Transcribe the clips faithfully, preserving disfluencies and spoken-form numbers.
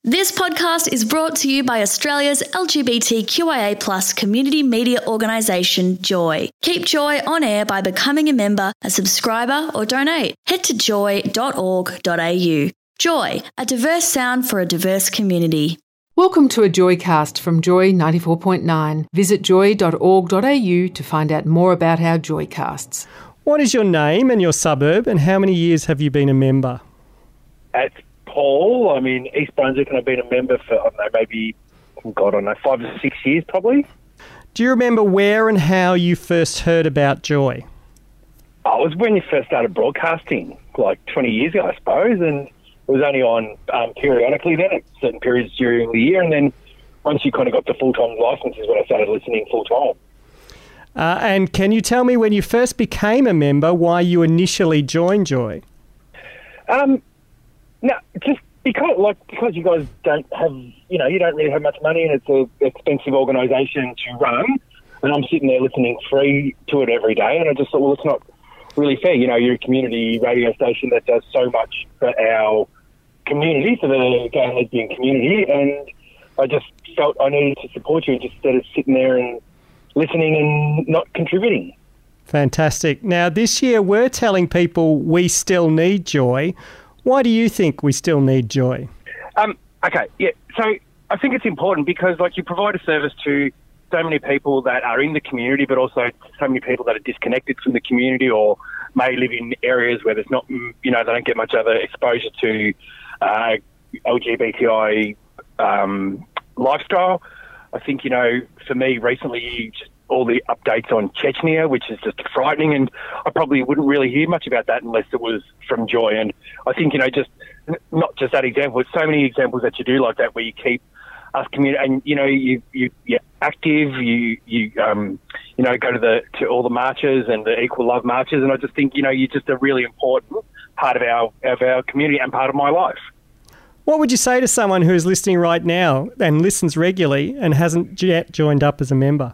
This podcast is brought to you by Australia's L G B T Q I A plus community media organisation, Joy. Keep Joy on air by becoming a member, a subscriber or donate. Head to joy dot org dot a u. Joy, a diverse sound for a diverse community. Welcome to a Joycast from Joy ninety-four point nine. Visit joy dot org dot a u to find out more about our Joycasts. What is your name and your suburb, and how many years have you been a member? It's Paul. I'm in East Brunswick and I've been a member for, I don't know, maybe, oh God, I don't know, five to six years probably. Do you remember where and how you first heard about Joy? Oh, it was when you first started broadcasting, like twenty years ago, I suppose, and it was only on um, periodically then at certain periods during the year, and then once you kind of got the full-time licence is when I started listening full-time. Uh, and can you tell me when you first became a member, why you initially joined Joy? Um, no, just because, like, because you guys don't have, you know, you don't really have much money and it's an expensive organisation to run, and I'm sitting there listening free to it every day, and I just thought, well, it's not really fair. You know, you're a community radio station that does so much for our community, for the gay and lesbian community, and I just felt I needed to support you instead of sitting there and listening and not contributing. Fantastic. Now, this year we're telling people we still need Joy. Why do you think we still need Joy? Um, okay, yeah. So I think it's important because, like, you provide a service to so many people that are in the community, but also so many people that are disconnected from the community or may live in areas where there's not, you know, they don't get much other exposure to uh, L G B T I um, lifestyle. I think, you know, for me recently, just all the updates on Chechnya, which is just frightening, and I probably wouldn't really hear much about that unless it was from Joy. And I think, you know, just not just that example, it's so many examples that you do like that, where you keep us community, and you know, you you you're active, you you um you know, go to the to all the marches and the Equal Love marches, and I just think, you know, you're just a really important part of our of our community and part of my life. What would you say to someone who is listening right now and listens regularly and hasn't yet joined up as a member?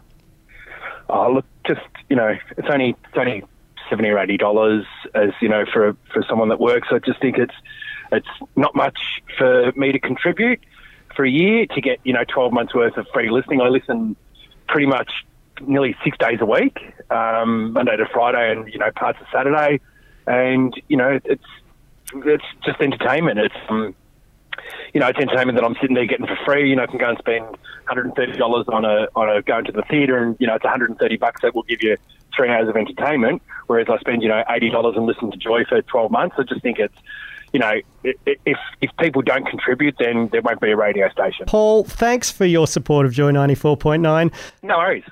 Oh, look, just, you know, it's only it's only seventy or eighty dollars, as you know, for for someone that works. I just think it's it's not much for me to contribute for a year to get, you know, twelve months worth of free listening. I listen pretty much nearly six days a week, um, Monday to Friday, and you know, parts of Saturday, and you know, it's it's just entertainment. It's um, you know, it's entertainment that I'm sitting there getting for free. You know, I can go and spend one hundred thirty dollars on a on a going to the theatre, and you know, it's one hundred thirty bucks that will give you three hours of entertainment. Whereas I spend, you know, eighty dollars and listen to Joy for twelve months. I just think it's, you know, if if people don't contribute, then there won't be a radio station. Paul, thanks for your support of Joy ninety-four point nine. No worries.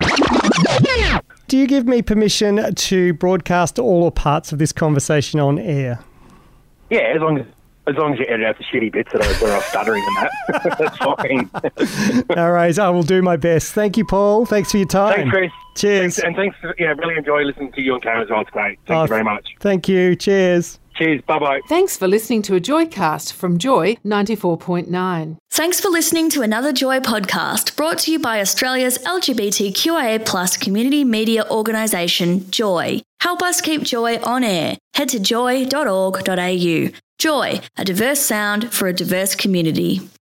Do you give me permission to broadcast all or parts of this conversation on air? Yeah, as long as as long as you edit out the shitty bits that I where I'm stuttering and that, that's fine. No worries, I will do my best. Thank you, Paul. Thanks for your time. Thanks, Chris. Cheers. Thanks, and thanks. For, you know, really enjoy listening to you and Karen as well. It's great. Thank oh, you very much. Thank you. Cheers. Cheers. Bye-bye. Thanks for listening to a Joycast from Joy ninety-four point nine. Thanks for listening to another Joy podcast brought to you by Australia's L G B T Q I A plus community media organisation, Joy. Help us keep Joy on air. Head to joy dot org dot a u. Joy, a diverse sound for a diverse community.